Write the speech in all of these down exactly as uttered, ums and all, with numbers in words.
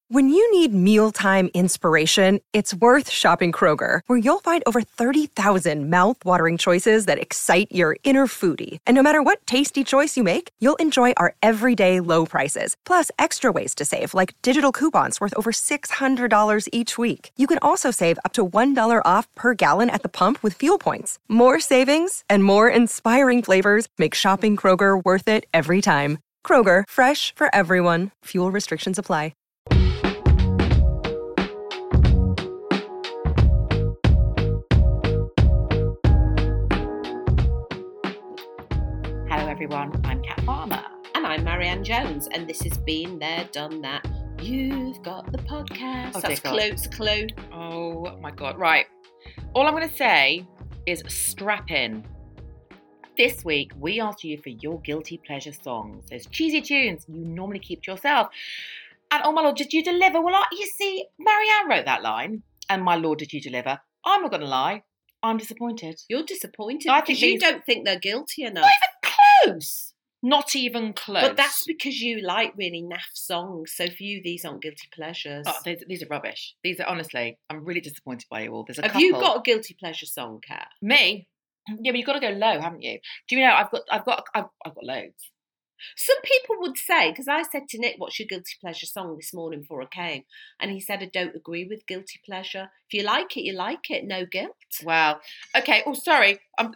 When you need mealtime inspiration, it's worth shopping Kroger, where you'll find over thirty thousand mouth-watering choices that excite your inner foodie. And no matter what tasty choice you make, you'll enjoy our everyday low prices, plus extra ways to save, like digital coupons worth over six hundred dollars each week. You can also save up to one dollar off per gallon at the pump with fuel points. More savings and more inspiring flavors make shopping Kroger worth it every time. Kroger, fresh for everyone. Fuel restrictions apply. Hello everyone, I'm Kat Farmer. And I'm Marianne Jones, and this has been There, Done That. You've got the podcast. Oh, That's dear clue, God. it's a clue. Oh my God, right. All I'm going to say is strap in. This week, we asked you for your guilty pleasure songs. Those cheesy tunes you normally keep to yourself. And oh my Lord, did you deliver? Well, I, you see, Marianne wrote that line. And my Lord, did you deliver? I'm not going to lie. I'm disappointed. You're disappointed I because think you these- don't think they're guilty enough. Not even close. Not even close. But that's because you like really naff songs. So for you, these aren't guilty pleasures. Oh, these, these are rubbish. These are, honestly, I'm really disappointed by you all. There's a Have couple. you got a guilty pleasure song, Kat? Me? Yeah, but you've got to go low, haven't you? Do you know, I've got, I've got, I've, I've got loads. Some people would say, because I said to Nick, what's your guilty pleasure song this morning before I came? And he said, I don't agree with guilty pleasure. If you like it, you like it. No guilt. Wow. Okay. Oh, sorry. I'm...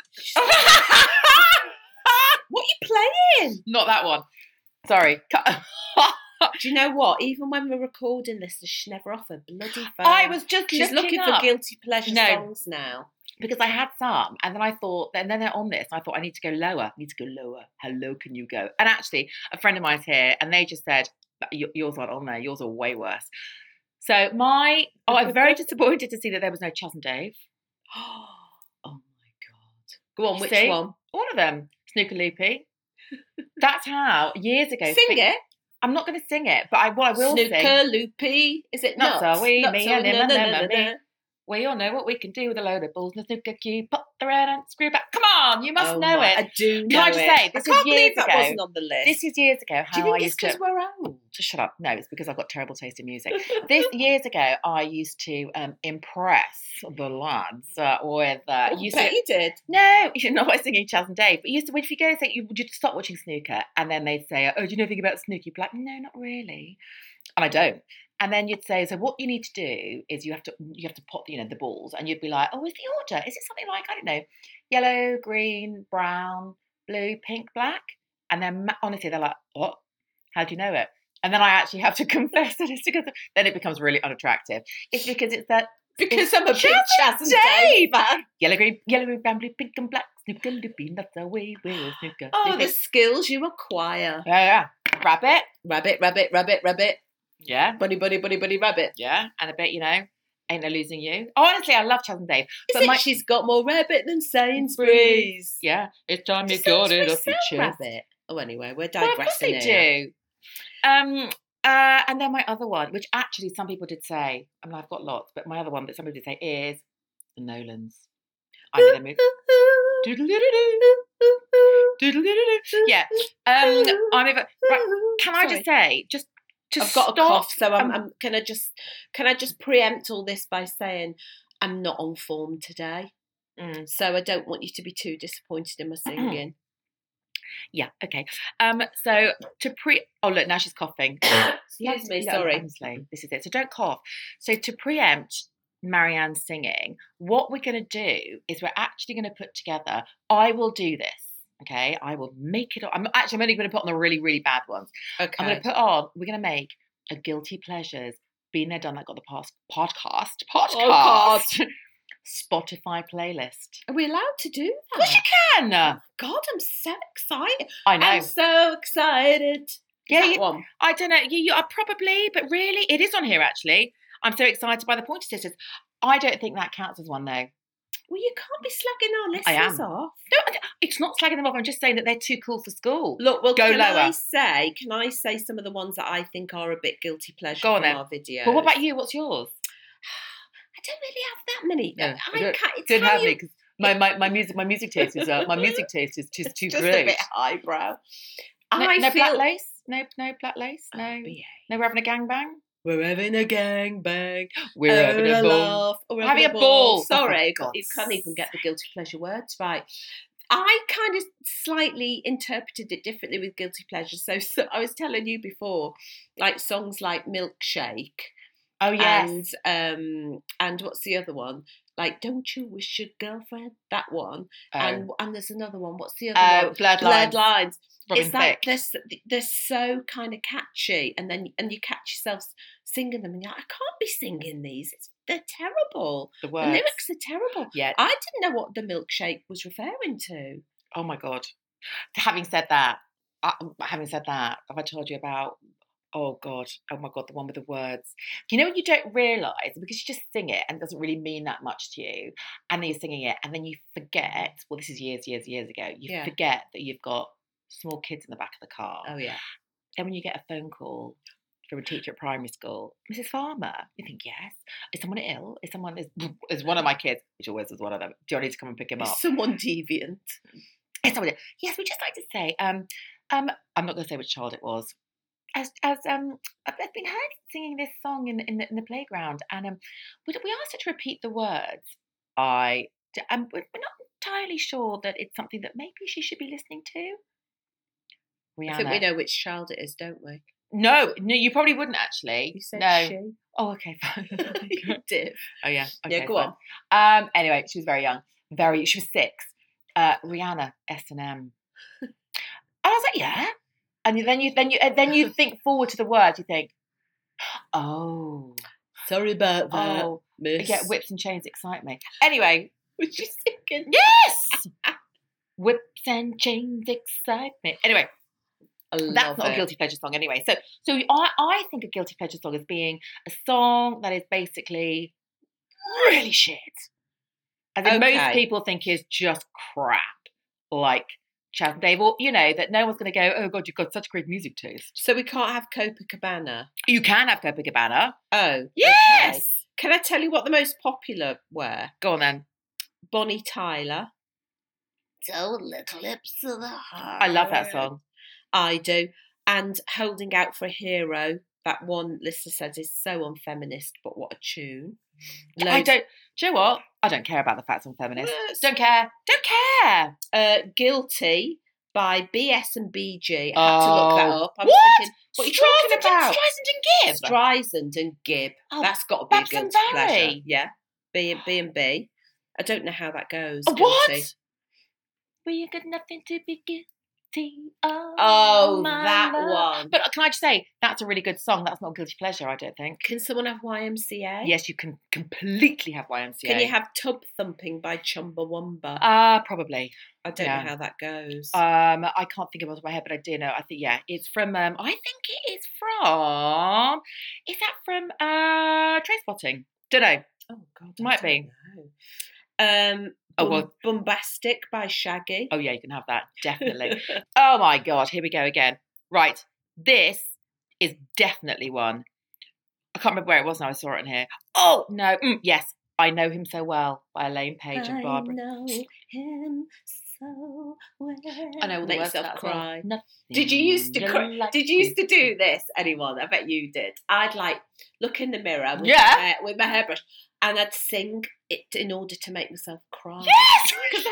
What are you playing? Not that one. Sorry. Do you know what? Even when we're recording this, she never off a bloody phone. I was just She's looking looking up. for guilty pleasure No. songs now. Because I had some, and then I thought, and then they're on this, and I thought I need to go lower. I need to go lower. How low can you go? And actually, a friend of mine's here, and they just said, "Y- yours aren't on there. Yours are way worse. So my, oh, I'm very disappointed to see that there was no Chas and Dave. Oh my God. Go on, which See? one? All of them. Snooker Loopy. That's how, years ago. Sing Fi- it. I'm not going to sing it, but I, what I will Snooker sing. Loopy. Is it Nuts nuts? are we, Nuts me are and we, him na, and na, them na, and na, me. na. We all know what we can do with a load of balls and a snooker cue. Pop the red and screw back. Come on, you must Oh know my- it. I do know Can I just it. say, this I is can't years believe that ago. wasn't on the list. This is years ago do how you think I it's used because to... we're old? Just shut up. No, it's because I've got terrible taste in music. This years ago, I used to um, impress the lads uh, with... Uh, Oh, used bet to, you did. no, you're not by singing Chas and Dave. But you used to, if you go say, you, would you stop watching snooker? And then they'd say, oh, do you know anything about snooker? You'd be like, no, not really. And I don't. And then you'd say, so what you need to do is you have to you have to pop, you know, the balls, and you'd be like, oh, is the order? Is it something like, I don't know, yellow, green, brown, blue, pink, black? And then ma- honestly, they're like, what? How do you know it? And then I actually have to confess that it's because then it becomes really unattractive. It's because it's that Because I'm a big Chas Chas and and Dave Dave. fan. yellow, green, yellow, green, brown, blue, pink, and black. Snooker, loopy, that's the way we'll snooker. Oh, loopy. the skills you acquire. Yeah, yeah. Rabbit. Rabbit, rabbit, rabbit, rabbit. Yeah. Bunny, bunny, bunny, bunny, rabbit. Yeah, and a bit, you know, ain't no losing you. Oh, honestly, I love Chas and Dave. Is But it my, she's got more rabbit than Sainsbury's? yeah, it's time you Does got it Sainsbury's off your sell chest. rabbit? Oh, anyway, we're Well, of course digressing they here. do. Um, uh, and then my other one, which actually some people did say, I mean, I've got lots, but my other one that somebody did say is the Nolans. I'm in a mood. Doodle-doodle-doo. Yeah. Um, I'm over. Right, can I just say, just to I've got stop, a cough, so I'm, um, I'm. Can I just? Can I just preempt all this by saying I'm not on form today, mm, so I don't want you to be too disappointed in my singing. yeah, okay. Um, so to pre. Oh look, now she's coughing. Excuse me, No, sorry. honestly, this is it. So don't cough. So to preempt Marianne singing, what we're going to do is we're actually going to put together. I will do this. Okay, I will make it. I'm actually I'm only going to put on the really really bad ones. Okay. I'm going to put on. We're going to make a guilty pleasures. Been there, done that. Got the past podcast. Podcast. Spotify playlist. Are we allowed to do Of course that? you can. God, I'm so excited. I know. I'm so excited. Yeah, That you- one. I don't know. You, you are probably, but really, it is on here actually. I'm so excited by the Pointer Sisters. I don't think that counts as one though. Well, you can't be slagging our I listeners am. off. No, I don't- it's not slagging them off. I'm just saying that they're too cool for school. Look, well, Go can lower. I say? Can I say some of the ones that I think are a bit guilty pleasure Go on from then. our videos? But what about you? What's yours? I don't really have that many. No, I I don't- can't. It's Don't how have you- me because my, my, my music my music taste is uh, my music taste is just It's too just great. a bit highbrow. No, I no feel black lace. No, no black lace. No, Oh, B A. no, we're having a gangbang. We're having a gangbang. We're oh, having a I ball. love, oh, we're Having having a ball. Sorry, Oh, for you can't God's even get the guilty pleasure words right. I kind of slightly interpreted it differently with guilty pleasures. So, so I was telling you before, like songs like Milkshake. Oh, yes. And um, and what's the other one? Like, Don't You Wish Your Girlfriend? That one. Oh. And and there's another one. What's the other Uh, one? Blurred Blurred Lines. Lines. Robin It's like Thicke. they're, they're so kind of catchy, and then and you catch yourself singing them, and you're like, I can't be singing these. It's they're terrible. The The words. lyrics are terrible. Yeah. I didn't know what the Milkshake was referring to. Oh my God. Having said that, uh, having said that, have I told you about, oh God, oh my God, the one with the words. You know when you don't realise, because you just sing it and it doesn't really mean that much to you, and then you're singing it and then you forget, well, this is years, years, years ago, you Yeah. forget that you've got small kids in the back of the car. Oh yeah. Then when you get a phone call from a teacher at primary school, Missus Farmer, you think, yes, is someone ill? Is someone, is, is one of my kids, which always is one of them, do I need to come and pick him up? Is someone deviant? Is someone, yes, we'd just like to say, um, um, I'm not going to say which child it was. As as um, I've been heard singing this song in the, in the, in the playground, and um, we, we asked her to repeat the words. I um, we're we're not entirely sure that it's something that maybe she should be listening to. Rihanna. I think we know which child it is, don't we? No, no, you probably wouldn't actually. You said no. she. Oh, okay, fine. You did. Oh yeah. Okay, Yeah, go fine. on. Um. Anyway, she was very young. Very. She was six. Uh, Rihanna, S and M. And I was like, yeah. And then you, then you, then you think forward to the words. You think, oh, Sorry about that, oh, miss. yeah, whips and chains excite me. Anyway, Was you thinking? yes, whips and chains excite me. Anyway, I love that's not it. a guilty pleasure song. Anyway, so so I I think a guilty pleasure song is being a song that is basically really shit, as in Okay. most people think is just crap, like Chas and Dave, or you know that no one's going to go, oh God, you've got such great music taste. So we can't have Copacabana. You can have Copacabana. Oh, Yes. okay. Can I tell you what the most popular were? Go on then. Bonnie Tyler. Two little lips of the heart. I love that song. I do. And Holding Out for a Hero. That one listener says is so unfeminist, but what a tune. I Loads- don't. Do you know what? I don't care about the facts on feminists. Yes. Don't care. Don't care. Uh, Guilty by B S and B G. I had to look that Oh. up. I was What? thinking, what are you talking Streisand- about? Streisand and Gibb. Streisand and Gibb. Oh, That's got to be a Babs and guilty pleasure. Barry. Yeah. B and B and B. I don't know how that goes. Oh, what? Guilty. We got nothing to be guilty of. Oh, my that love. one. But can I just say, that's a really good song. That's not guilty pleasure, I don't think. Can someone have Y M C A? Yes, you can completely have Y M C A. Can you have Tub Thumping by Chumbawamba? Uh, probably. I don't yeah. know how that goes. Um, I can't think of it off my head, but I do know. I think yeah, it's from. Um, I think it is from. Is that from uh Trainspotting? Don't know. oh God, I might don't be. know. Um, Oh, Bum- well. Bombastic by Shaggy. Oh yeah, you can have that definitely. Oh my God, here we go again. Right, this is definitely one. I can't remember where it was now. I saw it in here. Oh no, mm, yes, I Know Him So Well by Elaine Page and Barbara. I know him so well. I know all the Make words to yourself that as well. cry. Nothing Did you used to cry? like Did you used to this. do this? Anyone? I bet you did. I'd like look in the mirror with, Yeah. my, hair, with my hairbrush, and I'd sing it in order to make myself cry. Yes.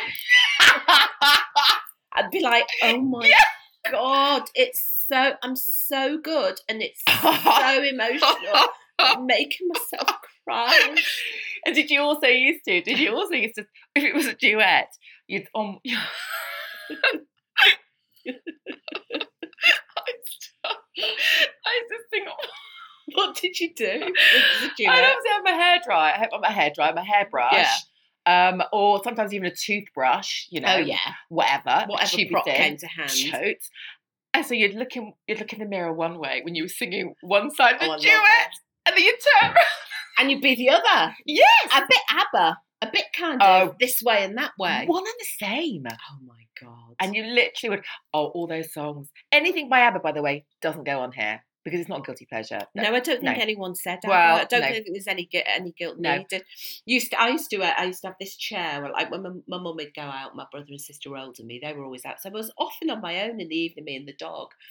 I'd be like, "Oh my Yeah. God, it's so I'm so good, and it's so emotional, I'm making myself cry." And did you also used to? Did you also used to? If it was a duet, you'd um. I just think. What did you do? With the I duet? obviously have my hair dry. I have my hair dry, my hairbrush. Yeah. Um, or sometimes even a toothbrush. You know. Oh yeah, Whatever. whatever stupid prop thing. came to hand. Totes. And so you'd look in, you'd look in the mirror one way when you were singing one side of the Oh, I love duet, it. and then you turn around. And you'd be the other. Yes. A bit ABBA, a bit kind Oh. of this way and that way. One and the same. Oh my God. And you literally would, oh, all those songs. Anything by ABBA, by the way, doesn't go on here because it's not guilty pleasure. No, I don't think no. anyone said ABBA. Well, I don't no. think there's any gu- any guilt No. needed. Used to, I used to uh, I used to have this chair where, like when my, my mum would go out, my brother and sister were older than me, they were always out. So I was often on my own in the evening, me and the dog.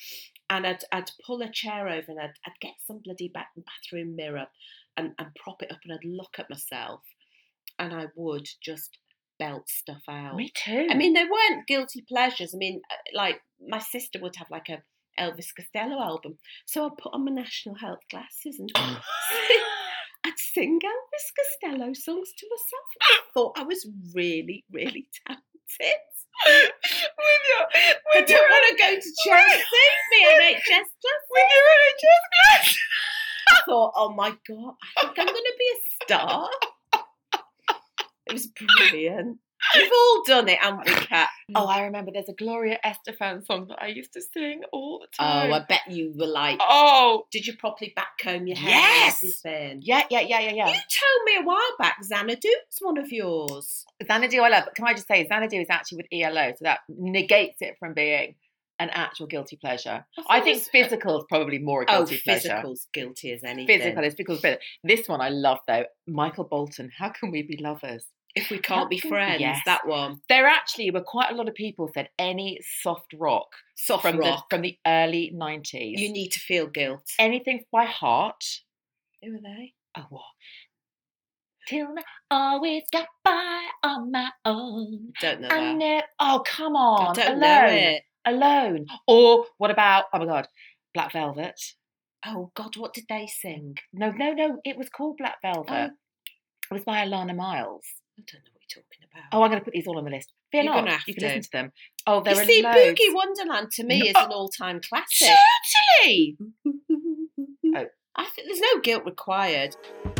and I'd I'd pull a chair over and I'd, I'd get some bloody back bathroom mirror and, and prop it up and I'd look at myself and I would just belt stuff out. Me too. I mean, they weren't guilty pleasures. I mean, like my sister would have like a Elvis Costello album, so I'd put on my National Health glasses and I'd sing Elvis Costello songs to myself. I thought I was really, really talented. with your, with I don't want to go to Chelsea, my N H S class. With your N H S class. I thought, oh my God, I think I'm going to be a star. It was brilliant. We've all done it, haven't we, Kat? Oh, I remember there's a Gloria Estefan song that I used to sing all the Oh, time. I bet you were like, Oh, did you properly backcomb your hair? yes. And everything? Yeah, yeah, yeah, yeah, yeah. You told me a while back Xanadu's one of yours. Xanadu I love, but can I just say Xanadu is actually with E L O, so that negates it from being an actual guilty pleasure. I, I think was- physical is probably more a Oh, guilty pleasure. physical's guilty as anything. Physical is physical. But this one I love though. Michael Bolton, How Can We Be Lovers? If we can't be How can- friends, yes. that one. There actually were quite a lot of people said any soft rock Soft from rock. the from the early nineties. You need to feel guilt. Anything by heart. Who are they? Oh what? Till now, always got by on my own. Don't know I that. never. Oh come I on, don't alone, know it. alone. Or what about? Oh my God, Black Velvet. Oh God, what did they sing? No, no, no. It was called Black Velvet. Oh. It was by Alana Miles. I don't know what you're talking about. Oh, I'm going to put these all on the list. Fear You're not. gonna have you can to. listen to them. Oh, there you are see, loads. Boogie Wonderland to me No. is an all-time classic. Totally. Oh. I think there's no guilt required.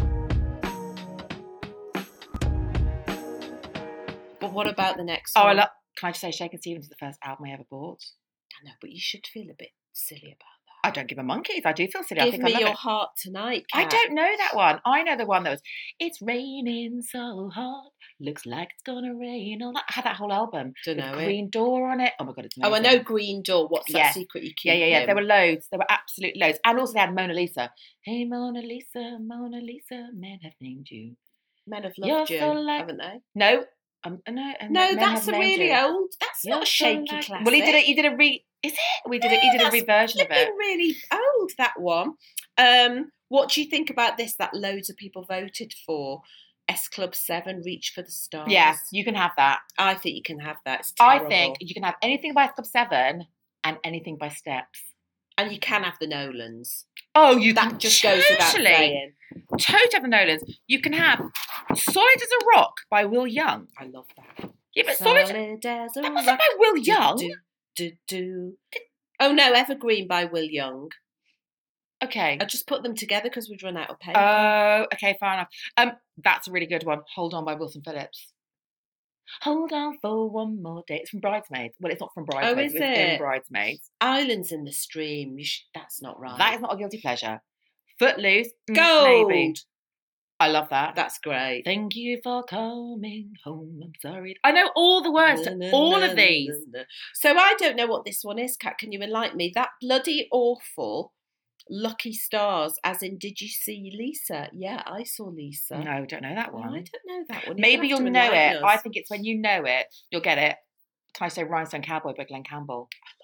But what about the next Oh, I one? love. Can I just say, Shakin' Stevens is the first album I ever bought. I know, but you should feel a bit silly about I don't give a monkeys. I do feel silly. that. I Give think me I love your it. heart tonight, I Kat. don't know that one. I know the one that was, it's raining so hard, looks like it's gonna rain. All that. I had that whole album. Don't with know it. Green Door on it. Oh my God, it's Oh, amazing. I know Green Door. What's that Yeah. secret you keep? Yeah, yeah, yeah. him? There were loads. There were absolutely loads. And also they had Mona Lisa. Hey, Mona Lisa, Mona Lisa, men have named you. Men have You're loved you, so like- haven't they? No. Um, no, and No, men that's have a named really you. old. That's You're not a so shaky like- classic. Well, he did a he did a re. Is it? We did a, he Yeah, did a that's reversion of it. flipping really old, that one. Um, what do you think about this? That loads of people voted for S Club Seven, Reach for the Stars. Yeah, you can have that. I think you can have that. It's I terrible. think you can have anything by Club Seven and anything by Steps. and you can have the Nolans. Oh, you That can just goes without totally, saying. totally have the Nolans. You can have Solid as a Rock by Will Young. I love that. Yeah, but Solid, Solid as a that wasn't rock. by Will Do, Young. Do, do, do. Oh no, Evergreen by Will Young. Okay. I just put them together because we'd run out of paper. Oh, okay, fair enough. Um, that's a really good one. Hold On by Wilson Phillips. Hold on for one more day. It's from Bridesmaids. Well, it's not from Bridesmaids. Oh, is it's in it? Bridesmaids. Islands in the Stream. You sh- that's not right. That is not a guilty pleasure. Footloose. mm, Gold. Maybe. I love that. That's great. Thank you for coming home. I'm sorry. I know all the words to Na, na, all na, of these. na, na. So I don't know what this one is, Kat. Can you enlighten me? That bloody awful Lucky Stars, as in, did you see Lisa? Yeah, I saw Lisa. No, don't know that Oh, one. I don't know that one. Maybe You'll you'll have to know it. enlighten I us. think it's when you know it, you'll get it. Can I say Rhinestone Cowboy by Glenn Campbell?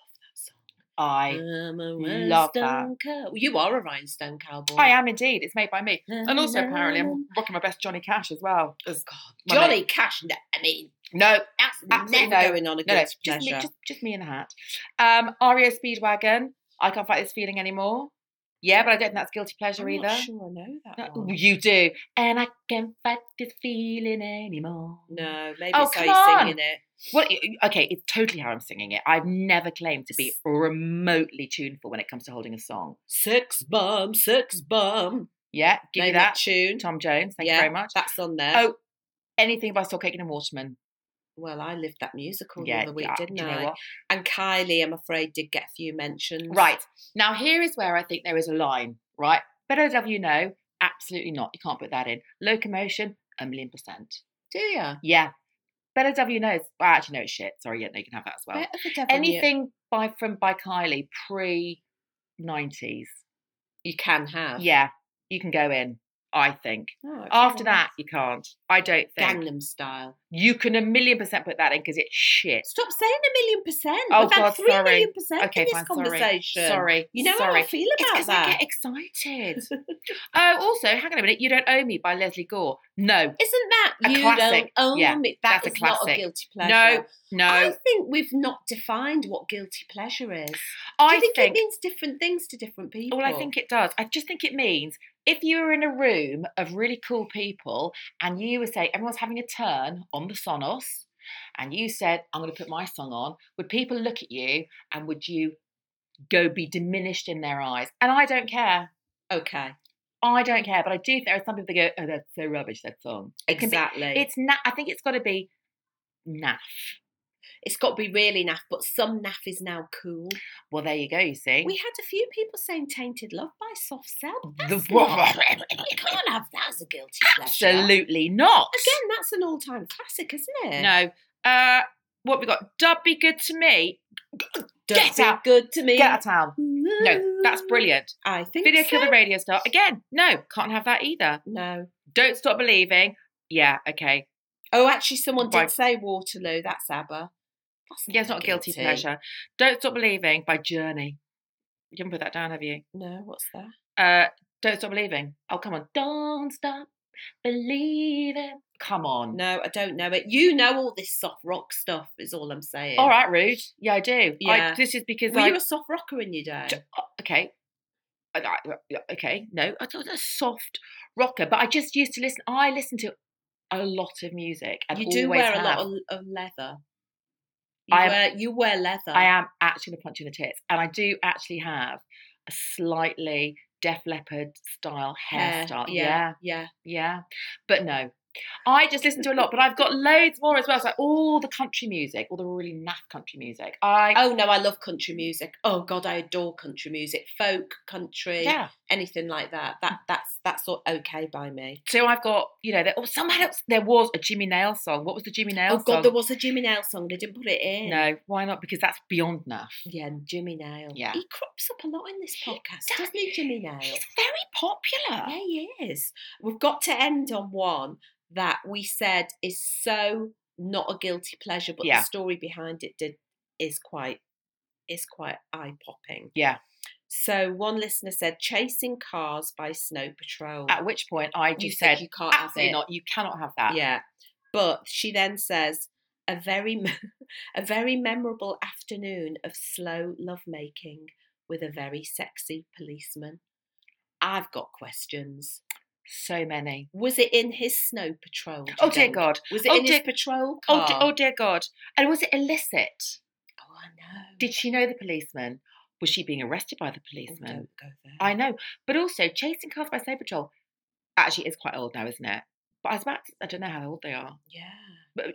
I I'm a love that. rhinestone cow- Well, you are a rhinestone cowboy. I am indeed. It's made by me. And also, apparently, I'm rocking my best Johnny Cash as well. As God, my Johnny mate. Cash. no, I mean, No, that's Absolutely never no. going on a no, no, guilty just me, pleasure. just, just me in the hat. Um, R E O Speedwagon. I can't fight this feeling anymore. Yeah, but I don't think that's guilty pleasure I'm either. not sure I know that No, one. you do. And I can't fight this feeling anymore. No, maybe Oh, it's how come you're on. singing it. Well, i- okay, it's totally how I'm singing it. I've never claimed to be remotely tuneful when it comes to holding a song. Sex bomb, sex bomb. Yeah, give Name me that. tune. Tom Jones, thank yeah, you very much. That's on there. Oh, anything by Saul Cakin and Waterman. Well, I lived that musical Yeah, the other week, yeah, didn't do you I? know what? And Kylie, I'm afraid, did get a few mentions. Right. Now, here is where I think there is a line, right? Better Love You Know, absolutely not. You can't put that in. Locomotion, a million percent. Do you? Yeah. Better Love You Know, is- well, actually, no, it's shit. Sorry, yeah, no, you can have that as well. Better the devil you- Anything by from by Kylie pre nineties. you can have. Yeah, you can go in. I think. Oh, it's After nice. that, you can't. I don't think. Gangnam Style. You can a million percent put that in because it's shit. Stop saying a million percent. Oh, We've had God, three sorry. million percent Okay, in this fine, conversation. sorry. Sorry. You know sorry. how I feel It's about because I that. get excited. Oh, also, hang on a minute. You Don't Owe Me by Leslie Gore. No. Isn't that A you classic. don't own Yeah, me? That that's a is not a classic. guilty pleasure. No, no. I think we've not defined what guilty pleasure is. Do I you think, think it means different things to different people? Well, I think it does. I just think it means if you were in a room of really cool people and you were saying everyone's having a turn on the Sonos and you said, I'm going to put my song on, would people look at you and would you go be diminished in their eyes? And I don't care. Okay. I don't care. But I do think there are some people that go, oh, that's so rubbish, that song. It can be- Exactly. it's na- I think it's got to be naff. It's got to be really naff, but some naff is now cool. Well, there you go, you see. We had a few people saying Tainted Love by Soft Cell. The- That's not, you can't have that as a guilty pleasure. Absolutely not. Again, that's an all-time classic, isn't it? No. Uh, what we got? Dub Be Good to Me. Don't Get be out. good to me. Get out of town. No, that's brilliant. I think Video so. Kill the Radio Star. Again, no, can't have that either. No. Don't Stop Believing. Yeah, okay. Oh, actually, someone did Right. say Waterloo. That's ABBA. That's Yeah, it's not a guilty, pleasure. Don't Stop Believing by Journey. You haven't put that down, have you? No, what's that? Uh, Don't Stop Believing. Oh, come on. Don't Stop Believing. Come on. No, I don't know it. You know all this soft rock stuff, is all I'm saying. All right, rude. Yeah, I do. Yeah. I, this is because Were I... you a soft rocker in your day? J- uh, Okay. I- I- Okay, no, I thought a soft rocker, but I just used to listen. I listen to a lot of music, and You do always wear a lot have. of, of leather. You I am- wear, you wear leather. I am actually going to punch you in the tits, and I do actually have a slightly Def Leppard style Hair, hairstyle. Yeah, Yeah, yeah. yeah, but no. I just listen to a lot, but I've got loads more as well. So like all the country music, all the really naff country music. I Oh no, I love country music. Oh God, I adore country music, folk, country, yeah. anything like that. That that's that's all okay by me. So I've got, you know, there, oh, someone else, there was a Jimmy Nail song. What was the Jimmy Nail Oh song? God, there was a Jimmy Nail song. They didn't put it in. No, why not? Because that's beyond naff. Yeah, Jimmy Nail. Yeah. He crops up a lot in this podcast, does. doesn't he, Jimmy Nail? He's very popular. Yeah, he is. We've got to end on one that we said is so not a guilty pleasure, but Yeah. the story behind it did is quite is quite eye popping. Yeah. So one listener said "Chasing Cars" by Snow Patrol. At which point I You just said said, you can't have absolutely it. not. You cannot have that. Yeah, but she then says a very me- a very memorable afternoon of slow lovemaking with a very sexy policeman. I've got questions. So many. Was it in his Snow Patrol? do you Oh dear think? God. Was it Oh in dear- his patrol Oh, car? de- oh dear God. And was it illicit? Oh, I know. Did she know the policeman? Was she being arrested by the Oh, policeman? don't go there. I know. But also, Chasing Cars by Snow Patrol actually is quite old now, isn't it? But I was about to, I don't know how old they are. Yeah. But,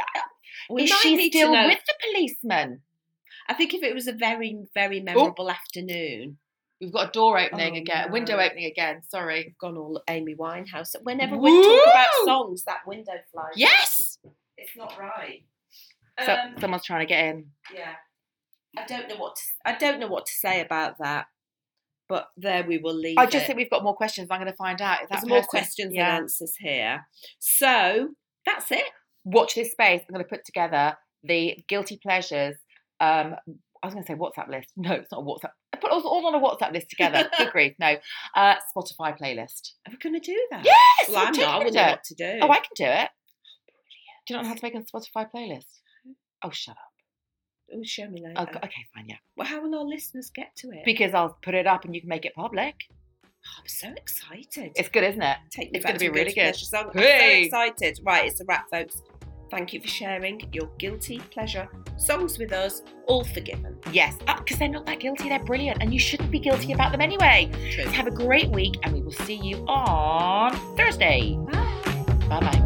We is might she need to still know- with the policeman? I think if it was a very, very memorable afternoon, We've got a door opening Oh, again, no. window opening again. Sorry. we've gone all Amy Winehouse. Whenever we talk Woo! about songs, that window flies. Yes. It's not right. So, Um, someone's trying to get in. yeah. I don't know what to, I don't know what to say about that. But there we will leave I just it. think we've got more questions. I'm going to find out if that There's more person- questions yeah. and answers here. So that's it. Watch this space. I'm going to put together the guilty pleasures. Um, I was going to say WhatsApp list. No, it's not a WhatsApp. I put it all, all on a WhatsApp list together. Good grief. No. Uh, Spotify playlist. Are we going to do that? Yes. Well, I'm I'm not. I totally wouldn't do know it. what to do. Oh, I can do it. Do you not know how to make a Spotify playlist? Oh, shut up. Oh, show me later. Oh, go- okay, fine, yeah. Well, how will our listeners get to it? Because I'll put it up and you can make it public. Oh, I'm so excited. It's good, isn't it? Take me it's back gonna be to a really guilty good. pleasure song. Hey. I'm so excited. Right, it's a wrap, folks. Thank you for sharing your guilty pleasure songs with us. All forgiven. Yes, because they're not that guilty. They're brilliant, and you shouldn't be guilty about them anyway. True. Have a great week, and we will see you on Thursday. Bye. Bye bye.